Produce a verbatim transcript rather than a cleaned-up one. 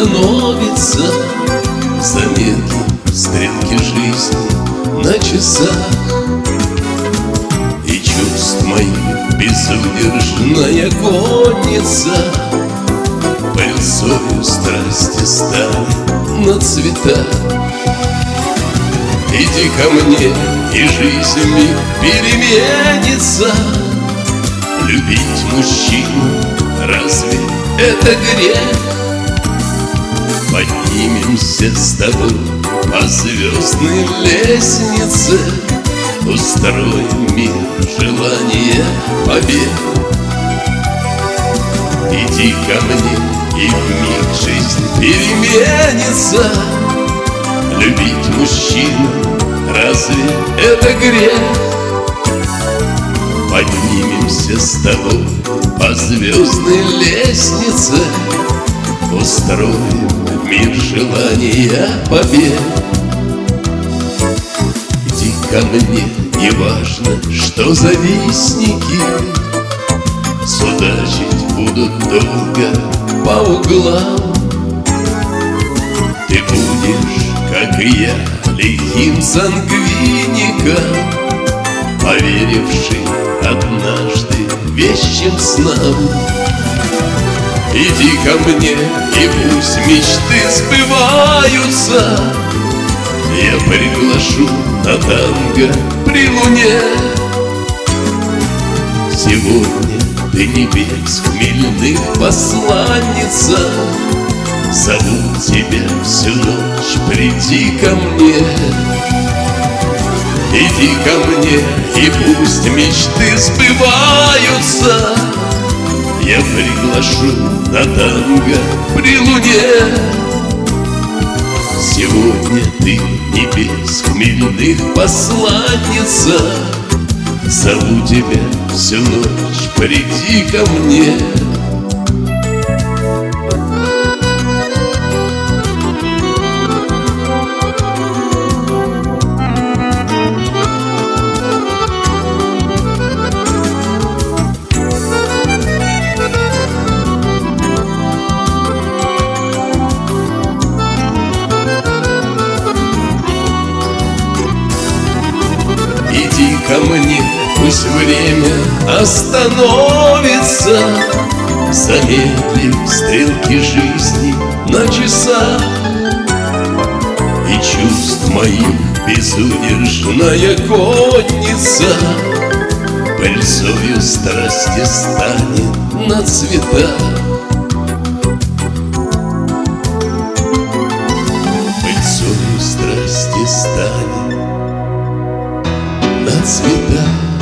остановится замедлив стрелки жизни на часах. И чувств моих безудержная конница пыльцою страсти стали на цветах. Иди ко мне, и жизнь миг переменится. Любить мужчину, разве это грех? Поднимемся с тобой по звездной лестнице, устроим мир желания побед. Иди ко мне, и вмиг жизнь переменится. Любить мужчину, разве это грех? Поднимемся с тобой по звездной лестнице, устроим мир желания побед. Иди ко мне, неважно, что завистники судачить будут долго по углам. Ты будешь, как и я, лихим сангвиником, поверивший однажды вещим снам. Иди ко мне, и пусть мечты сбываются. Я приглашу на танго при луне. Сегодня ты небес хмельных посланница, зову тебя всю ночь, приди ко мне. Иди ко мне, и пусть мечты сбываются. Я приглашу на танго при луне. Сегодня ты небес хмельных посланница, зову тебя всю ночь, приди ко мне. Иди ко мне, пусть время остановится, замедлив стрелки жизни на часах. И чувств моих безудержная конница пыльцою страсти станет на цветах. Пыльцою страсти станет на цветах.